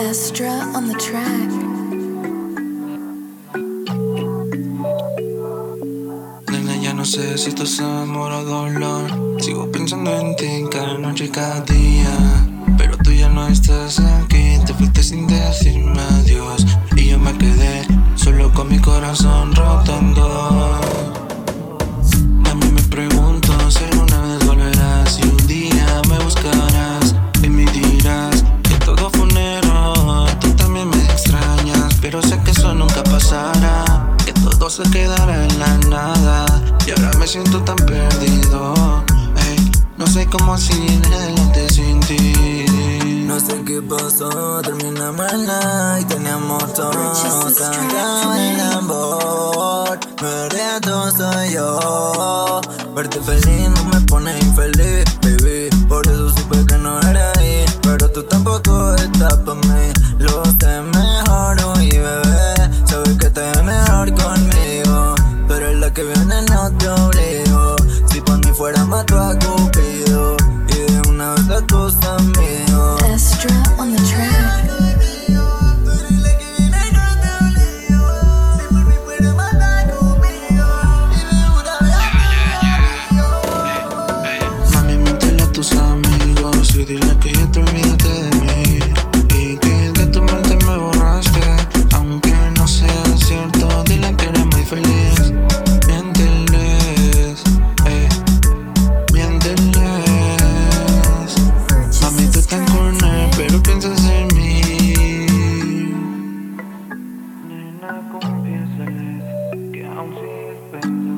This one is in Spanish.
Astra on the track. Nena, ya no sé si esto es amor o dolor. Sigo pensando en ti cada noche y cada día. Pero tú ya no estás aquí. Te fuiste sin decirme adiós. Y yo me quedé solo con mi corazón roto en dos. Mami, me pregunto si alguna vez volverás. Si un día me buscarás y me dirás que todo fue un error. Tú también me extrañas, pero sé que eso nunca pasará. Que todo se quedará en la nada. Y ahora me siento tan perdido. Ey, no sé cómo seguir adelante sin ti. No sé qué pasó, terminamos el night, teníamos todo, cantaba el amor, perdiendo soy yo. Verte feliz no me pone infeliz, baby, por eso supe que no era ahí. Pero tú tampoco estás pa' mí, lo sé mejor, uy, bebé. Sabes que te ves mejor conmigo, pero es la que viene no te obligo. Si por mí fuera mato a Cupido y de una vez las cosas mío. Astra on the track. Mami, míntele a tus amigos y dile que ya te olvidaste de mí y que de tu mente me borraste. Aunque no sea cierto, dile que eres muy feliz. Miénteles, miénteles. Mami, tú estás con él, pero piensas en mí. Nena, confiésales que aún sigues pensando.